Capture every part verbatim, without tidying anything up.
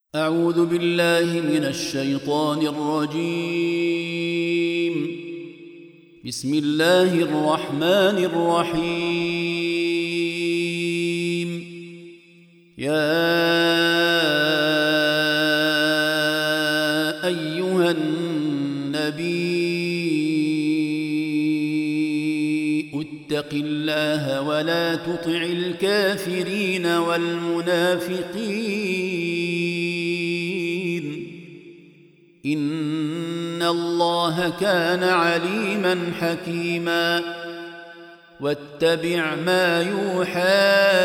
أعوذ بالله من الشيطان الرجيم. بسم الله الرحمن الرحيم. يا أيها النبي اتق الله ولا تطع الكافرين والمنافقين إن الله كان عليما حكيما. واتبع ما يوحى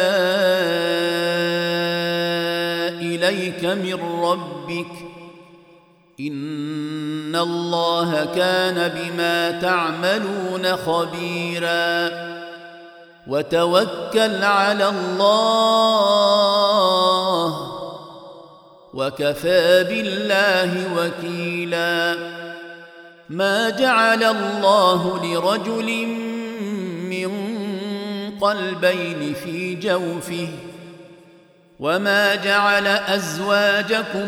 إليك من ربك إن الله كان بما تعملون خبيرا. وتوكل على الله وكفى بالله وكيلا. ما جعل الله لرجل من قلبين في جوفه وما جعل أزواجكم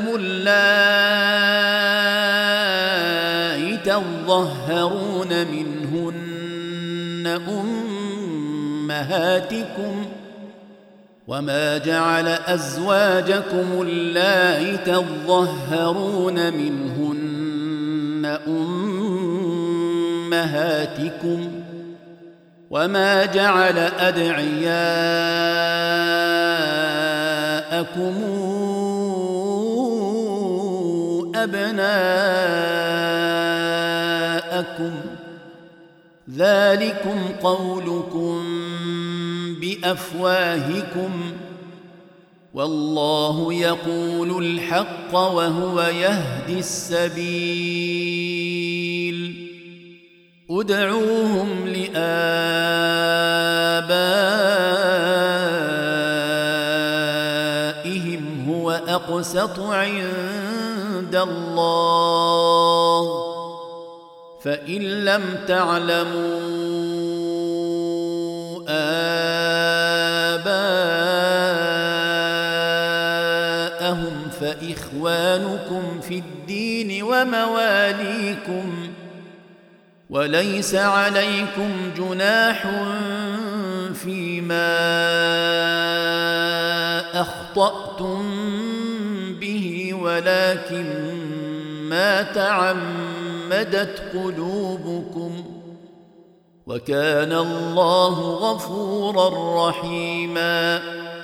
اللائي تظهرون منهن أمهاتكم وما جعل أزواجكم اللائي تظهرون منهن أمهاتكم وما جعل أدعياءكم أبناءكم ذلكم قولكم بأفواهكم والله يقول الحق وهو يهدي السبيل. ادعوهم لآبائهم هو أقسط عند الله فإن لم تعلموا آباءهم فإخوانكم في الدين ومواليكم وليس عليكم جناح فيما أخطأتم به ولكن ما تعمدت قلوبكم وكان الله غفورا رحيما.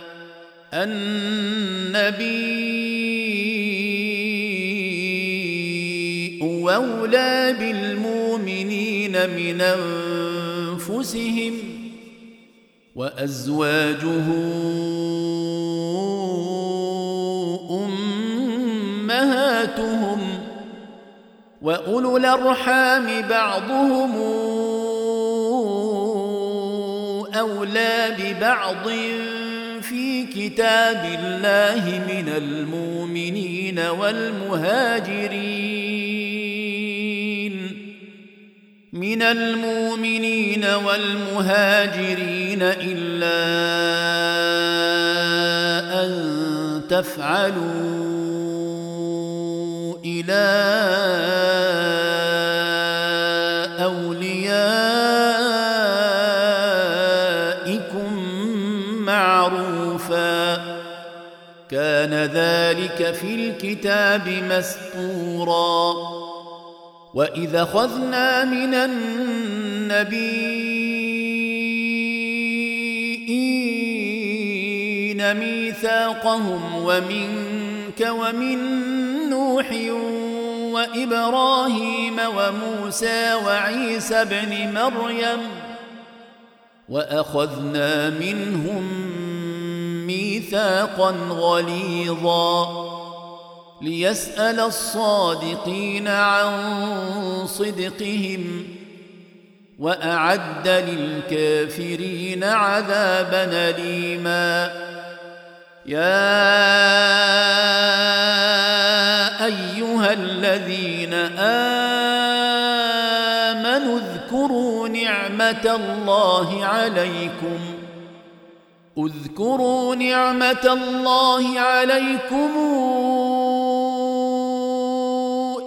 النبي أولى بالمؤمنين من أنفسهم وأزواجه أمهاتهم وأولو الأرحام بعضهم أولى ببعض في كتاب الله من المؤمنين والمهاجرين من المؤمنين والمهاجرين إلا أن تفعلوا إلى أوليائكم معروفا كان ذلك في الكتاب مسطورا. وإذا أخذنا من النبيين ميثاقهم ومنك ومن نوح وإبراهيم وموسى وعيسى ابن مريم وأخذنا منهم ميثاقا غليظا ليسأل الصادقين عن صدقهم وأعد للكافرين عذابا أليما. يا أيها الذين آمنوا اذكروا نعمة الله عليكم اذكروا نعمة الله عليكم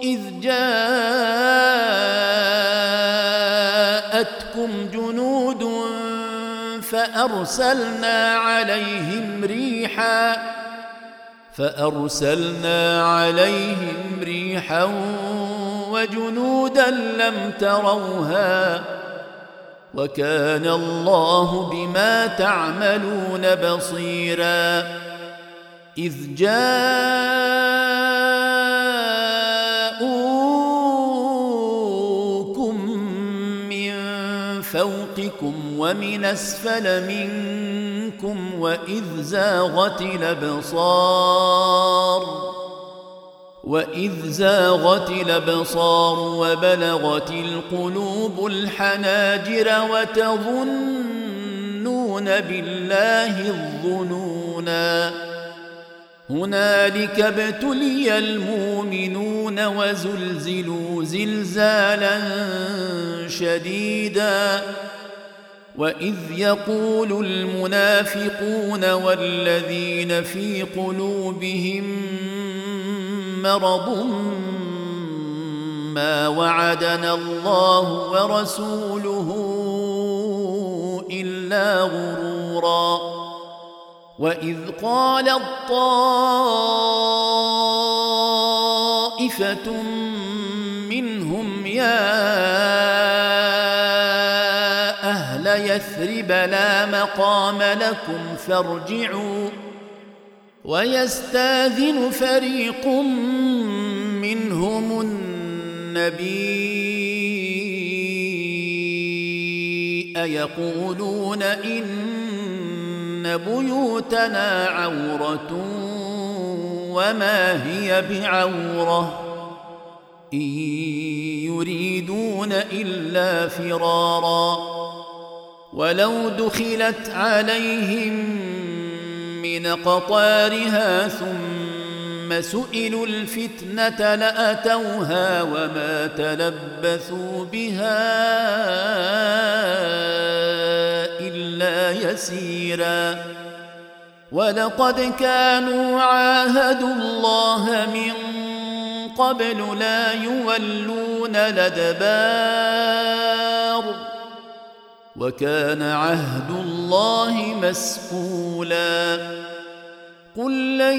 إذ جاءتكم جنود فأرسلنا عليهم ريحا فأرسلنا عليهم ريحا وجنودا لم تروها وكان الله بما تعملون بصيرا إذ جاءوكم من فوقكم ومن أسفل منكم وإذ زاغت الأبصار وإذ زاغت الأبصار وبلغت القلوب الحناجر وتظنون بالله الظنونا هنالك ابتلي المؤمنون وزلزلوا زلزالا شديدا وإذ يقول المنافقون والذين في قلوبهم مرض ما وعدنا الله ورسوله إلا غرورا وإذ قالت طائفة منهم يا أهل يثرب لا مقام لكم فارجعوا ويستاذن فريق منهم النبي أيقولون إن بيوتنا عورة وما هي بعورة إن يريدون إلا فرارا ولو دخلت عليهم من قطارها ثم سئلوا الفتنة لأتوها وما تلبثوا بها إلا يسيرا ولقد كانوا عاهدوا الله من قبل لا يولون الأدبار وكان عهد الله مسئولا قل لن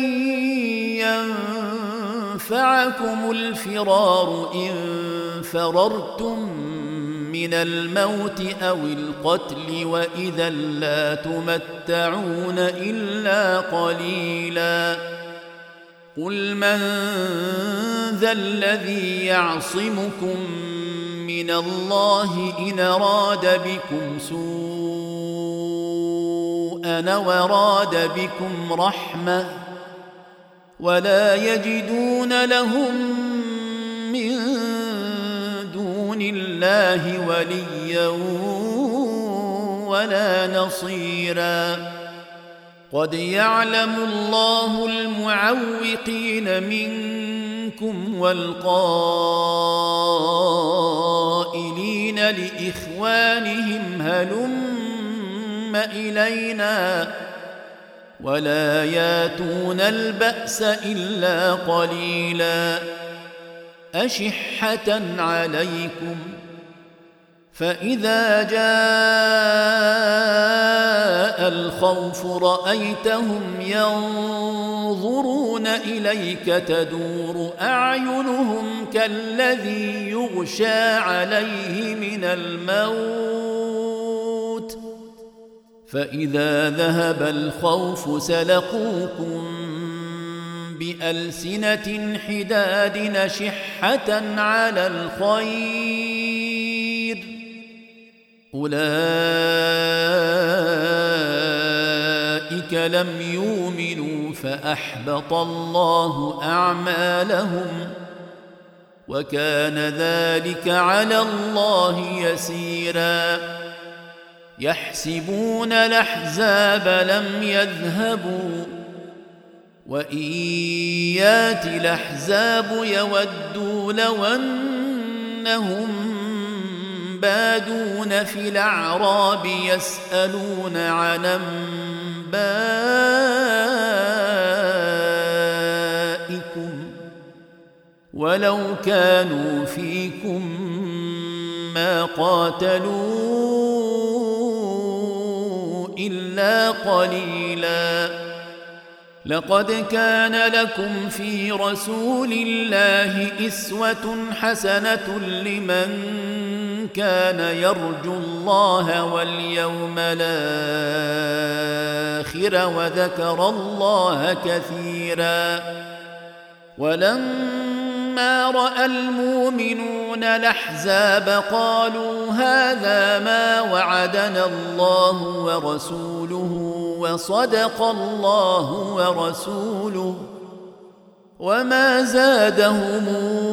ينفعكم الفرار إن فررتم من الموت أو القتل وإذا لا تمتعون إلا قليلا قل من ذا الذي يعصمكم من الله إن أراد بكم سوءا وراد بكم رحمة ولا يجدون لهم من دون الله وليا ولا نصيرا قد يعلم الله المعوقين منكم والقائلين لإخوانهم هلم إلينا ولا ياتون البأس إلا قليلا أشحة عليكم فإذا جاء الخوف رأيتهم ينظرون إليك تدور أعينهم كالذي يغشى عليه من الموت فإذا ذهب الخوف سلقوكم بألسنة حداد نشحة على الخير أولئك لم يؤمنوا فأحبط الله أعمالهم وكان ذلك على الله يسيرا يحسبون الأحزاب لم يذهبوا وإن يأتي الأحزاب يودوا لو أنهم بادون في الأعراب يسألون عن أنبائكم ولو كانوا فيكم ما قاتلوا إلا قليلا لقد كان لكم في رسول الله أسوة حسنة لمن كان يرجو الله واليوم الآخر وذكر الله كثيرا ولما رأى المؤمنون الأحزاب قالوا هذا ما وعدنا الله ورسوله وصدق الله ورسوله وما زادهم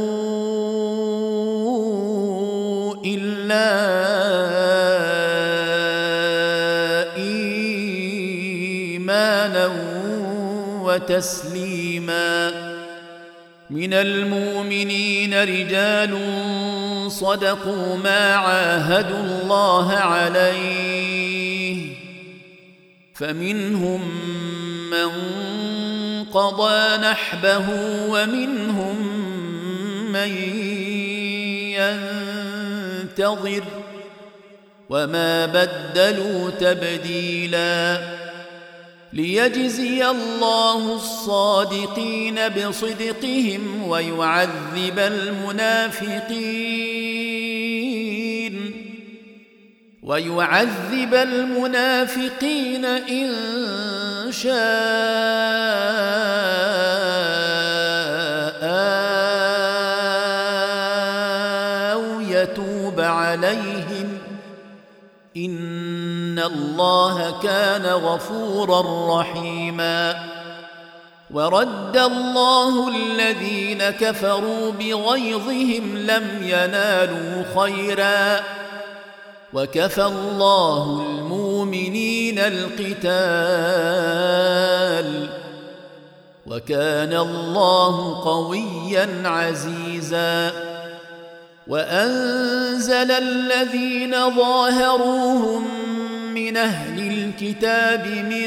إلا إيمانا وتسليما من المؤمنين رجال صدقوا ما عاهدوا الله عليه فمنهم من قضى نحبه ومنهم من ينتظر وما بدلوا تبديلا ليجزي الله الصادقين بصدقهم ويعذب المنافقين ويعذب المنافقين إن شاء أو يتوب عليهم إن الله كان غفورا رحيما ورد الله الذين كفروا بغيظهم لم ينالوا خيرا وكفى الله المؤمنين القتال وكان الله قويا عزيزا وأنزل الذين ظاهروهم من أهل الكتاب من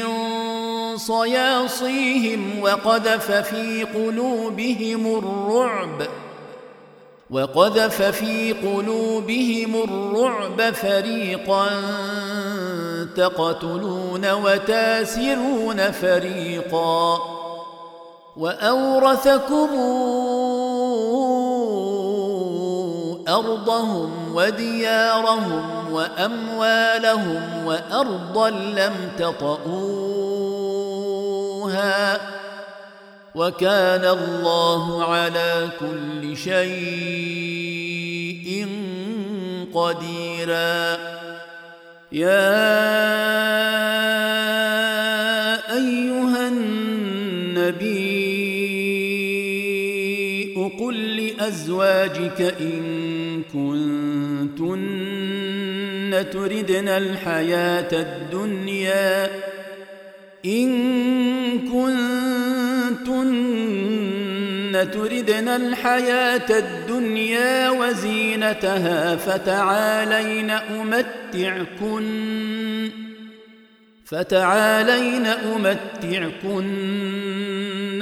صياصيهم وقذف في قلوبهم الرعب وقذف في قلوبهم الرعب فريقا تقتلون وتاسرون فريقا وأورثكم أرضهم وديارهم وأموالهم وأرضا لم تطئوها وكان الله على كل شيء قديرا يا أيها النبي قل لأزواجك إن كنتن تردن الحياة الدنيا إن كنتن تردن الحياة الدنيا وزينتها فتعالين أمتعكن فتعالين أمتعكن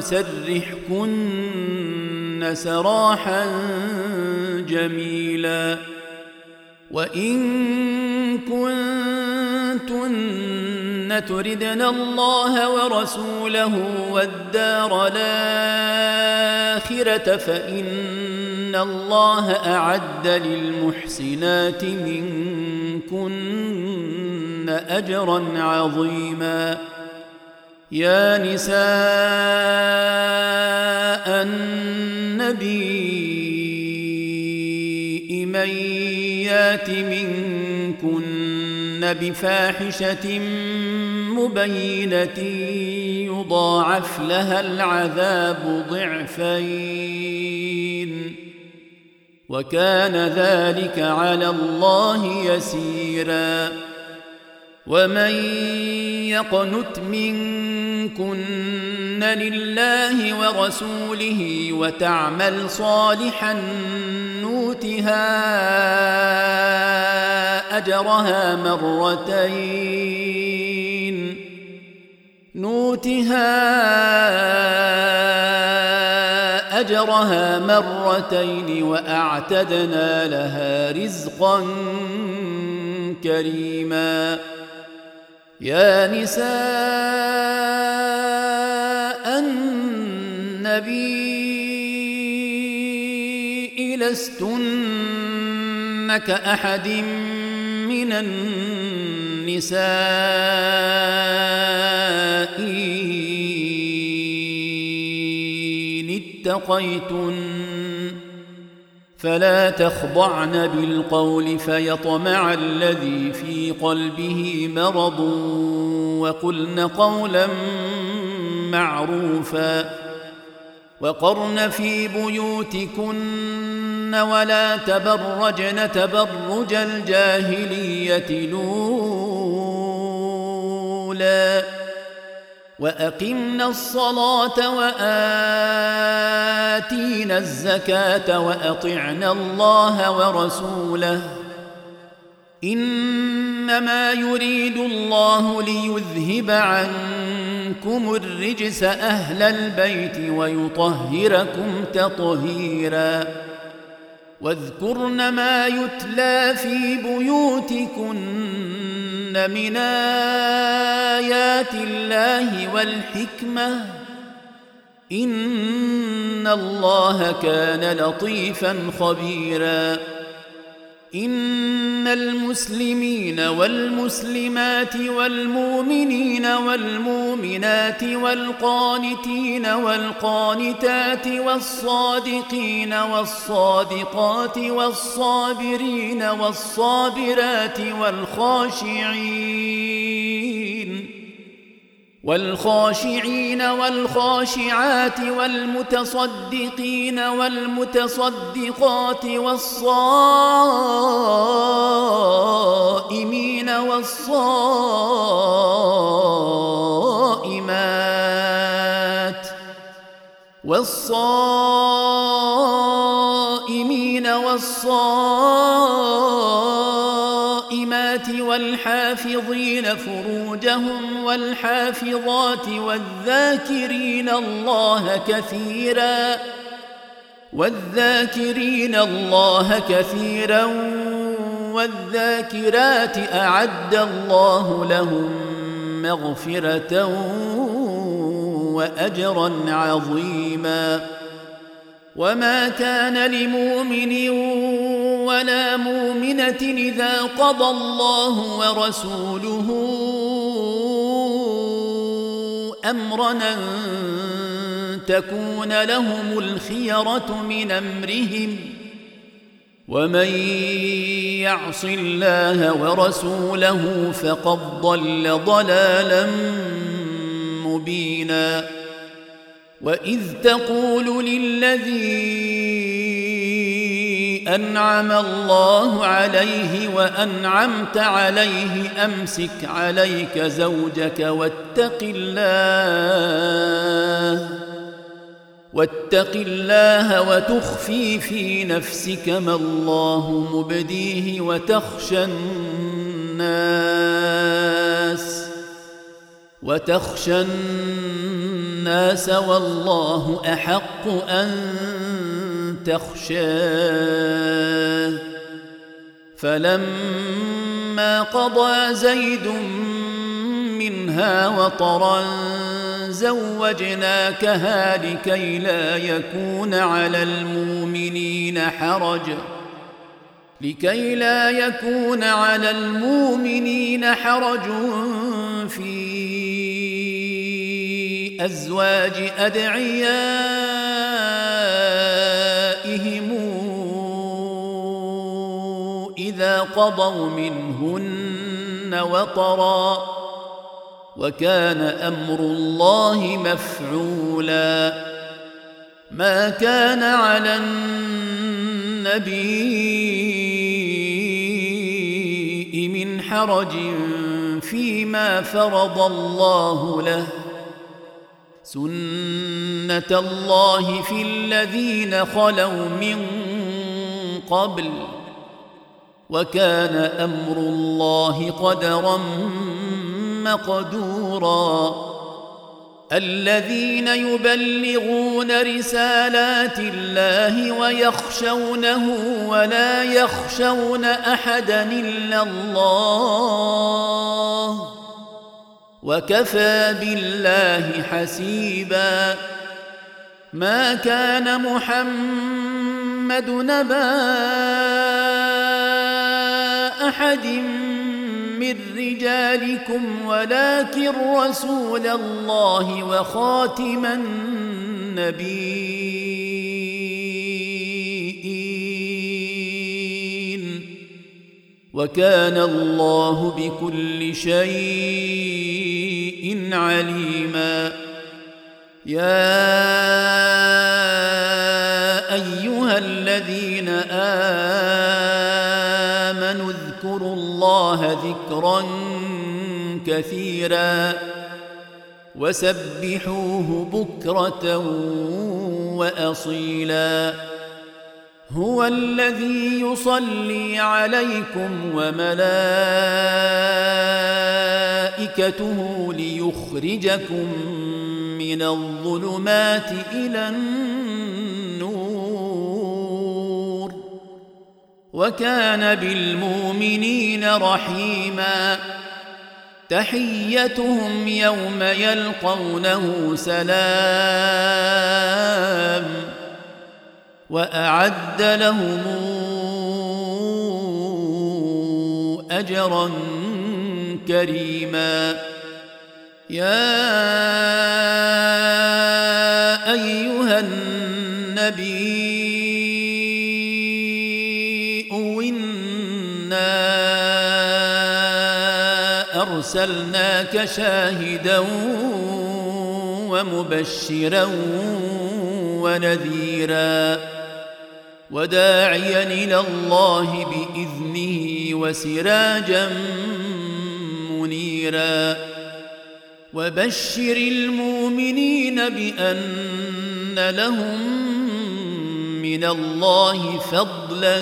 وأسرحكن سراحا جميلا وإن كنتن تردن الله ورسوله والدار الآخرة فإن الله أعد للمحسنات منكن أجرا عظيما يا نساء النبي من يات منكن بفاحشة مبينة يضاعف لها العذاب ضعفين وكان ذلك على الله يسيرا ومن يقنت منكن لله ورسوله وتعمل صالحا نؤتها أجرها مرتين نؤتها أجرها مرتين وأعتدنا لها رزقا كريما. يا نساء النبي لستن كأحد من النساء إن اتقيتن فلا تخضعن بالقول فيطمع الذي في قلبه مرض وقلن قولا معروفا وقرن في بيوتكن ولا تبرجن تبرج الجاهلية الأولى وأقمنا الصلاة وآتينا الزكاة وأطعنا الله ورسوله إنما يريد الله ليذهب عنكم الرجس أهل البيت ويطهركم تطهيرا واذكرن ما يتلى في بيوتكن من آيات الله والحكمة إن الله كان لطيفا خبيرا. إن المسلمين والمسلمات والمؤمنين والمؤمنات والقانتين والقانتات والصادقين والصادقات والصابرين والصابرات والخاشعين والخاشعين والخاشعات والمتصدقين والمتصدقات والصائمين والصائمات والصائمين والصائمات والحافظين فروجهم والحافظات والذاكرين الله كثيرا والذاكرين الله كثيرا والذاكرات أعد الله لهم مغفرة وأجرا عظيما. وما كان لمؤمن ولا مؤمنة إذا قضى الله ورسوله أمرا أن تكون لهم الخيرة من أمرهم ومن يعص الله ورسوله فقد ضل ضلالا مبينا. وإذ تقول للذي أنعم الله عليه وأنعمت عليه أمسك عليك زوجك واتق الله واتق الله وتخفي في نفسك ما الله مبديه وتخشى الناس وتخشى الناس والله أحق أن تخشاه. فلما قضى زيد منها وطرا زوجناكها لكي لا يكون على المؤمنين حرج لكي لا يكون على المؤمنين حرج في أزواج أدعيائهم إذا قضوا منهن وطرا وكان أمر الله مفعولا. ما كان على النبي من حرج فيما فرض الله له سنة الله في الذين خلوا من قبل وكان أمر الله قدرا مقدورا. الذين يبلغون رسالات الله ويخشونه ولا يخشون أحدا إلا الله وكفى بالله حسيبا. ما كان محمد نبا أحد من رجالكم ولكن رسول الله وخاتم النبيين وكان الله بكل شيء عليما. يا أيها الذين آمنوا اذكروا الله ذكرا كثيرا وسبحوه بكرة وأصيلا. هو الذي يصلي عليكم وملائكته ليخرجكم من الظلمات إلى النور وكان بالمؤمنين رحيما. تحيتهم يوم يلقونه سلام وأعد لهم أجرا كريما. يا أيها النبي إنا أرسلناك شاهدا ومبشرا ونذيرا وداعيا إلى الله بإذنه وسراجا منيرا. وبشر المؤمنين بأن لهم من الله فضلا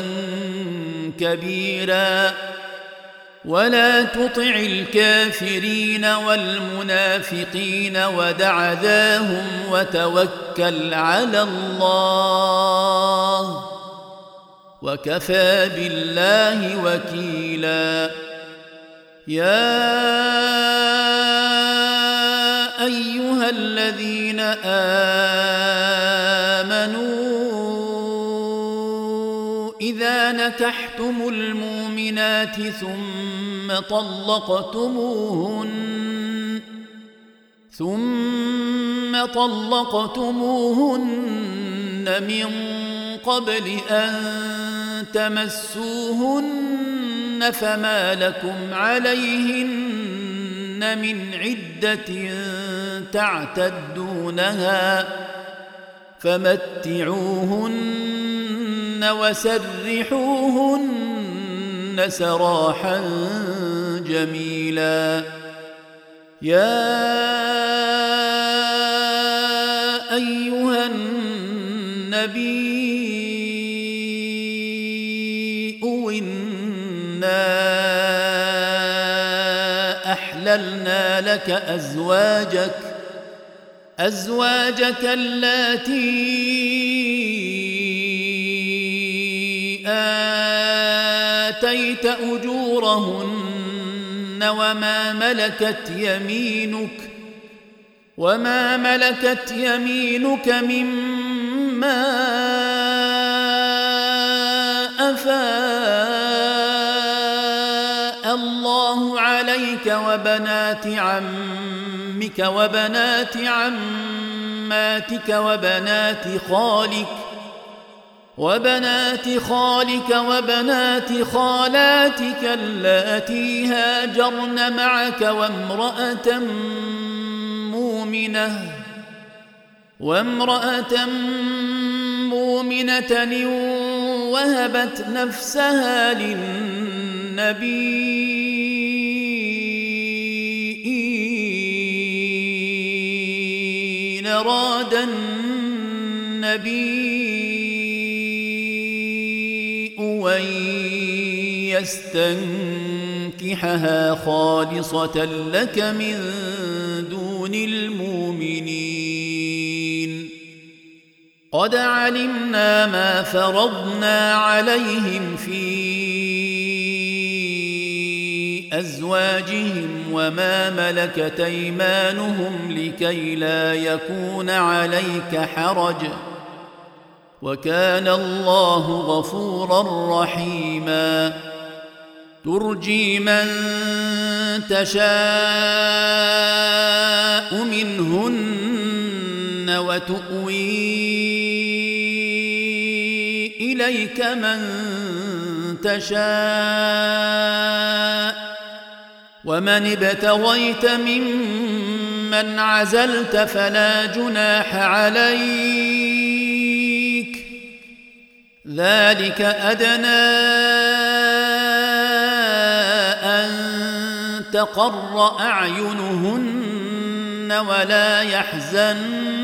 كبيرا ولا تطع الكافرين والمنافقين ودع ذاهم وتوكل على الله وكفى بالله وكيلا. يا أيها الذين آمنوا إذا نكحتم المؤمنات ثم طلقتموهن ثم طلقتموهن من قبل أن تمسوهن فما لكم عليهن من عدة تعتدونها فمتعوهن وسرحوهن سراحا جميلا. يا أيها النبي إنا أحللنا لك أزواجك أزواجك اللاتي آتيت أجورهن وما ملكت يمينك وما ملكت يمينك مما أفاء الله عليك وبنات عمك وبنات عماتك وبنات خالك وبنات خالك وبنات خالاتك اللاتي هاجرن معك وامرأة مؤمنة وامرأة مؤمنة وهبت نفسها للنبي إن أراد النبي أن يستنكحها خالصة لك من دون المؤمنين. قد علمنا ما فرضنا عليهم في أزواجهم وما ملكت أيمانهم لكي لا يكون عليك حرج وكان الله غفورا رحيما ترجي من تشاء منهن وتؤوي إليك من تشاء ومن ابتغيت ممن عزلت فلا جناح عليك ذلك أدنى أن تقر أعينهن ولا يحزن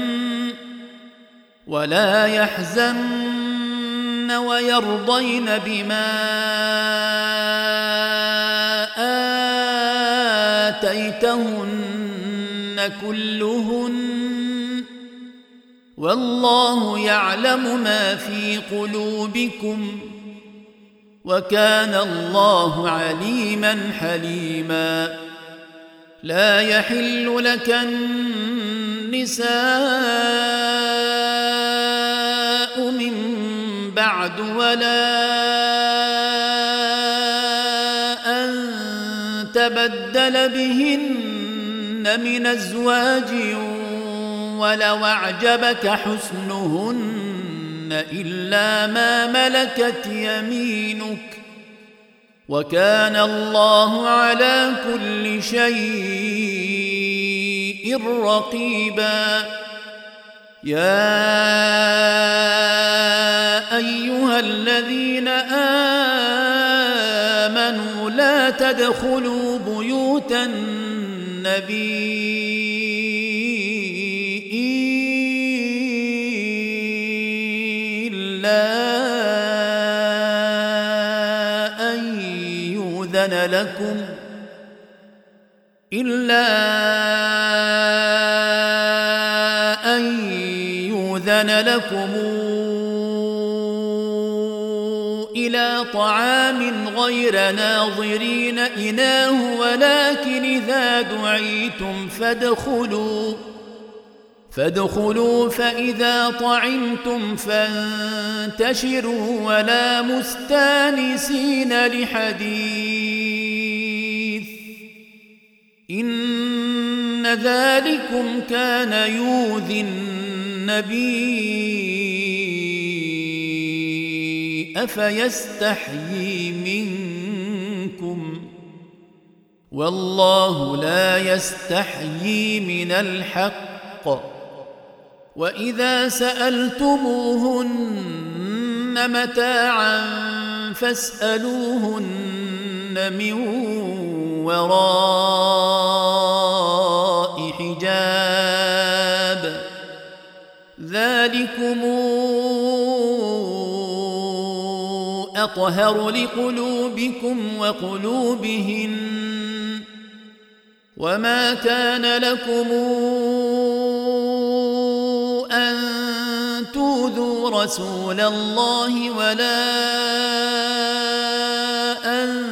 ولا يحزن ويرضين بما آتيتهن كلهن والله يعلم ما في قلوبكم وكان الله عليما حليما لا يحل لك النساء من بعد ولا أن تبدل بهن من أزواج ولو أعجبك حسنهن إلا ما ملكت يمينك وكان الله على كل شيء رقيبا يا أيها الذين آمنوا لا تدخلوا بيوت النبي لكم إلا أن يؤذن لكم إلى طعام غير ناظرين إناه ولكن إذا دعيتم فادخلوا فادخلوا فإذا طعمتم فانتشروا ولا مستانسين لحديث إن ذلكم كان يؤذي النبي أفيستحيي منكم والله لا يستحيي من الحق وإذا سألتموهن متاعا فاسألوهن من وراء حجاب ذلكم أطهر لقلوبكم وقلوبهن وما كان لكم أن تؤذوا رسول الله ولا أن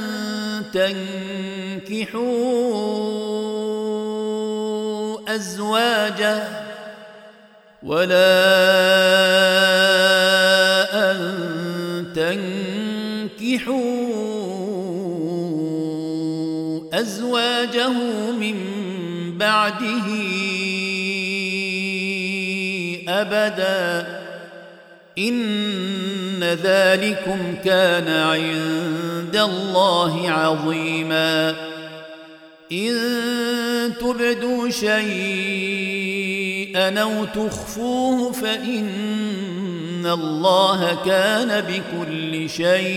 تنكحوا أزواجه ولا أن تنكحوا أزواجه من بعده أبدا إن ذلكم كان عند الله عظيما إن تبدوا شيئا أو تخفوه فإن الله كان بكل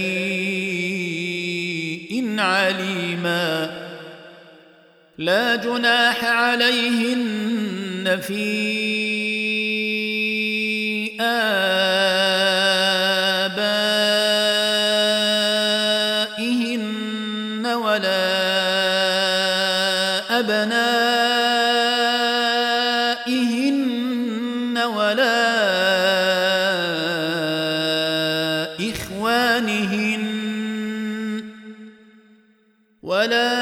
شيء عليما لا جناح عليهن في آبائهن ولا أبنائهن ولا إخوانهن ولا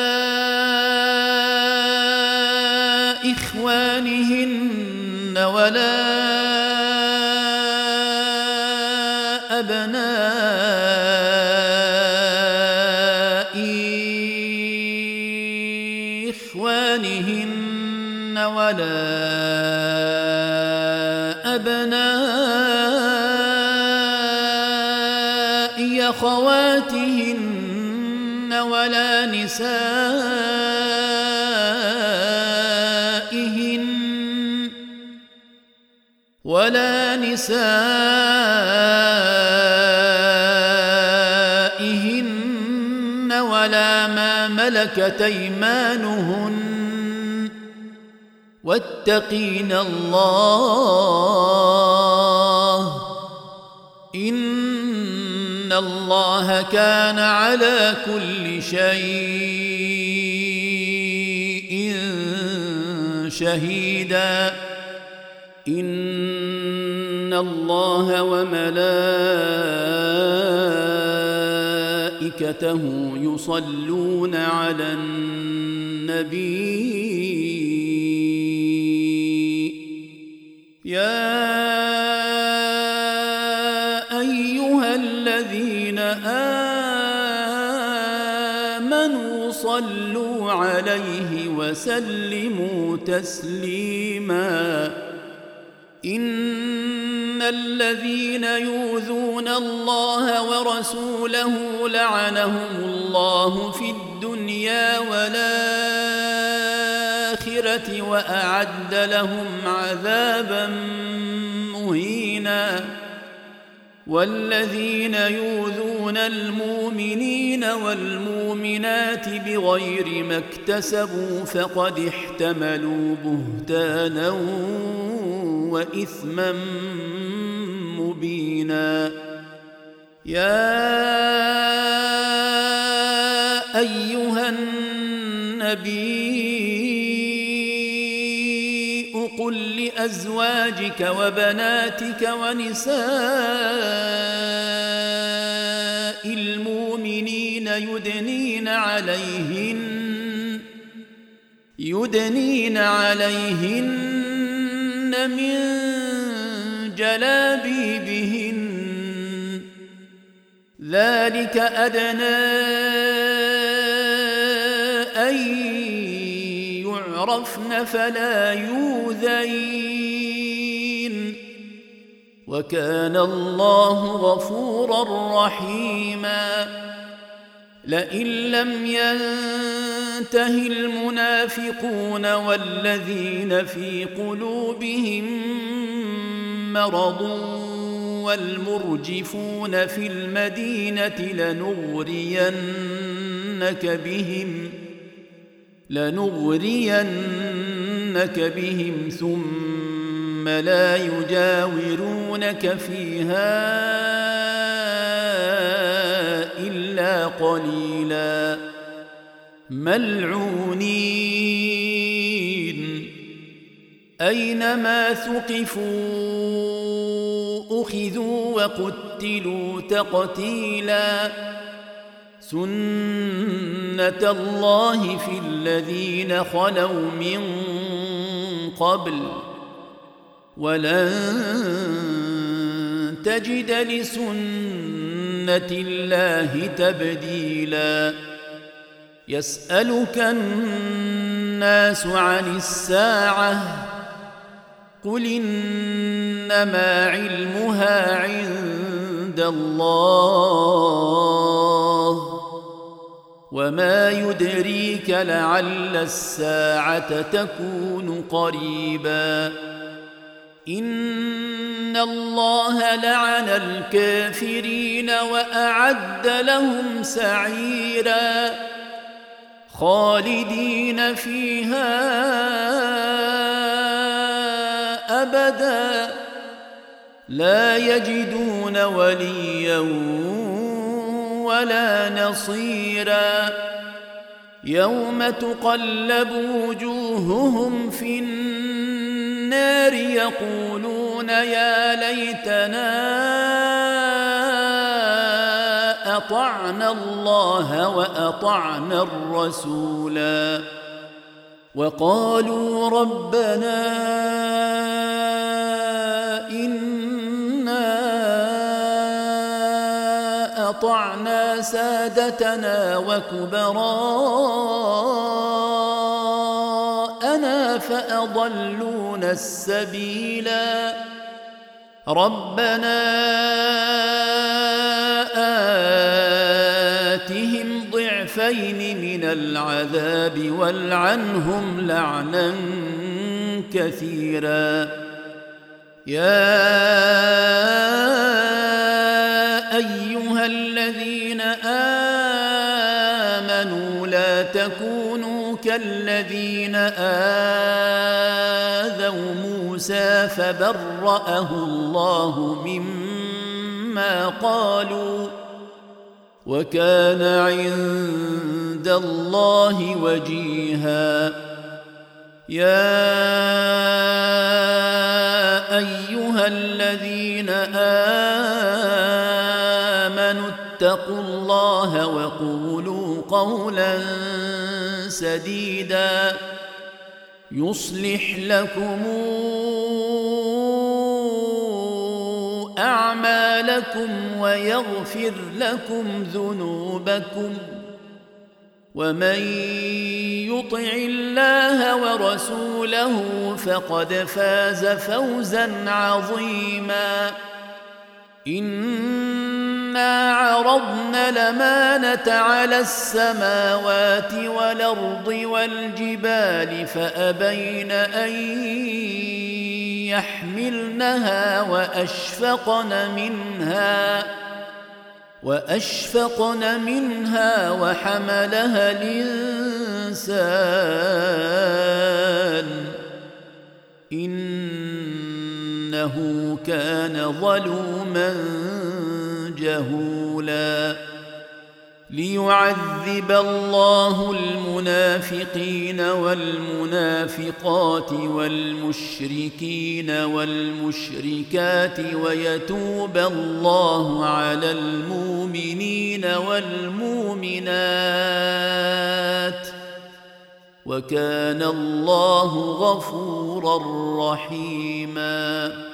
إخوانهن ولا أبناء إخوانهن ولا أبناء أخواتهن ولا نسائهن ولا نسائهن ولا ما ملكت أيمانهن واتقين الله إن الله كان على كل شيء شهيدا إن الله وملائكته يصلون على النبي يا أيها الذين آمنوا صلوا عليه وسلموا تسليما إن الذين يؤذون الله ورسوله لعنهم الله في الدنيا والآخرة وأعد لهم عذابا مهينا والذين يؤذون المؤمنين والمؤمنات بغير ما اكتسبوا فقد احتملوا بهتانا وإثما مبينا يا أيها النبي قل لأزواجك وبناتك ونساء المؤمنين يدنين عليهن يدنين عليهن من جلابيبهن ذلك أدنى أن يعرفن فلا يؤذين وكان الله غفورا رحيما لئن لم ينته المنافقون والذين في قلوبهم مرض والمرجفون في المدينة لنغرينك بهم لنغرينك بهم ثم لا يجاورونك فيها إلا قليلا ملعونين أينما ثقفوا أخذوا وقتلوا تقتيلا سنة الله في الذين خلوا من قبل ولن تجد لسنة الله تبديلا يسألك الناس عن الساعة قل إنما علمها عند الله وما يدريك لعل الساعة تكون قريبا إن الله لعن الكافرين وأعد لهم سعيرا خالدين فيها أبدا لا يجدون وليا ولا نصيرا يوم تقلب وجوههم في النار يقولون يا ليتنا أطعنا الله وأطعنا الرسولا وقالوا ربنا إنا أطعنا سادتنا وكبراءنا فأضلونا السبيلا ربنا آتهم ضعفين من العذاب والعنهم لعنا كثيرا يا أيها الذين آمنوا لا تكونوا كالذين آذوا موسى فبرأه الله مما قالوا وكان عند الله وجيها يا أيها الذين آمنوا اتقوا الله وقولوا قولا سديدا يصلح لكم أعمالكم ويغفر لكم ذنوبكم ومن يطع الله ورسوله فقد فاز فوزا عظيما إنا عرضنا الأمانة على السماوات والأرض والجبال فأبين أن يحملنها وأشفقن منها وأشفقن منها وحملها الإنسان إنه كان ظلوما جهولا ليعذب الله المنافقين والمنافقات والمشركين والمشركات ويتوب الله على المؤمنين والمؤمنات وكان الله غفورا رحيما